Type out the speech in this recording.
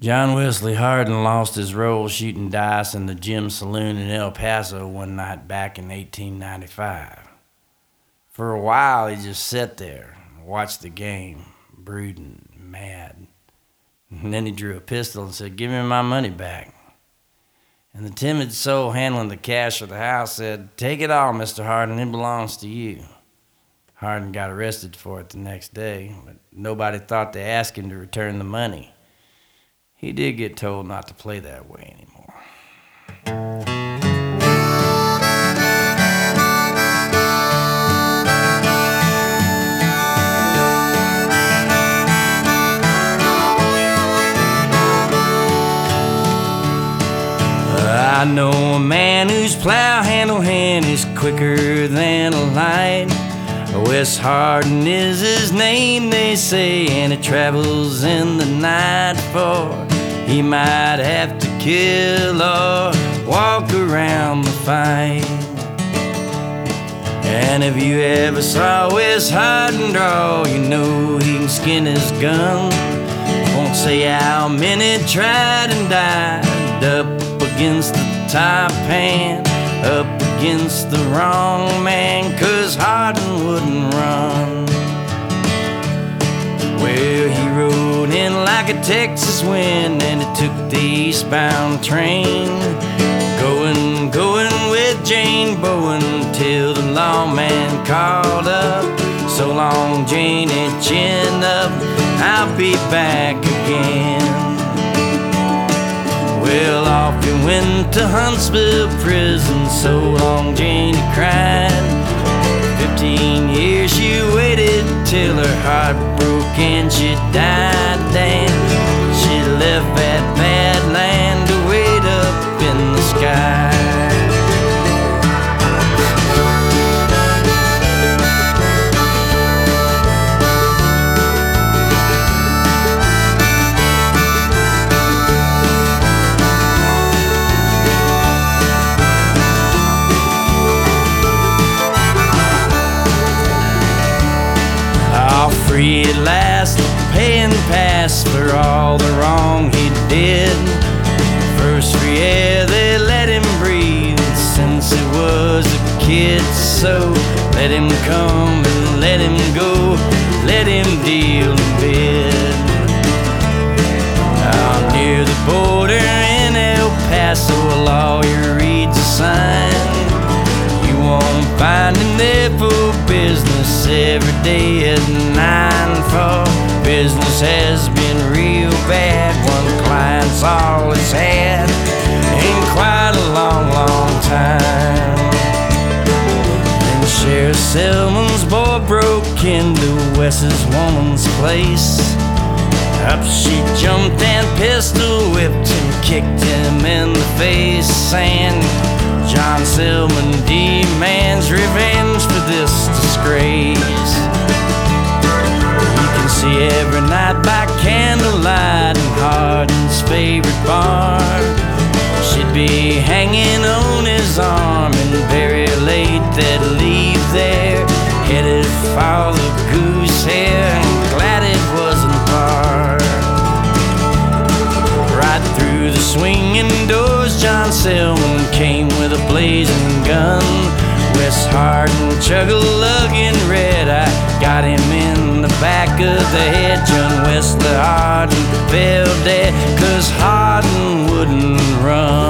John Wesley Hardin lost his role shooting dice in the Gym Saloon in El Paso one night back in 1895. For a while, he just sat there and watched the game, brooding, mad. And then he drew a pistol and said, "Give me my money back." And the timid soul handling the cash of the house said, "Take it all, Mr. Hardin, it belongs to you." Hardin got arrested for it the next day, but nobody thought to ask him to return the money. He did get told not to play that way anymore. I know a man whose plow handle hand is quicker than a light. Wes Hardin is his name, they say, and he travels in the night, for he might have to kill or walk around the fight. And if you ever saw Wes Hardin draw, you know he can skin his gun. Won't say how many tried and died up against the top hand, up against the wrong man, 'cause Hardin wouldn't run. Well, he rode in like a Texas wind, and he took the eastbound train, going with Jane Bowen till the lawman called up. "So long, Janie, chin up, I'll be back again." Well, off he went to Huntsville prison. So long, Janie cried. 15 years she waited till her heart broke and she died. Then she left that bad land to wait up in the sky. Free at last, paying pass for all the wrong he did. First free air, they let him breathe since he was a kid. So let him come and let him go, let him deal a bid. Out near the border in El Paso, a lawyer reads a sign. You won't find him there for business every day at 9, for business has been real bad. One client's all it's had in quite a long, long time. And Sheriff Selman's boy broke into Wes's woman's place. Up she jumped and pistol whipped and kicked him in the face. And John Selman demands revenge for this disgrace. You can see every night by candlelight in Hardin's favorite bar. She'd be hanging on his arm, and very late they'd leave there, headed for the Goose Hair, and glad it wasn't far. Right through the swinging doors, John Selman came with a blazing gun. Wes Hardin chug-a-lugging red, I got him in the back of the head. John Wesley Hardin fell dead, 'cause Hardin wouldn't run.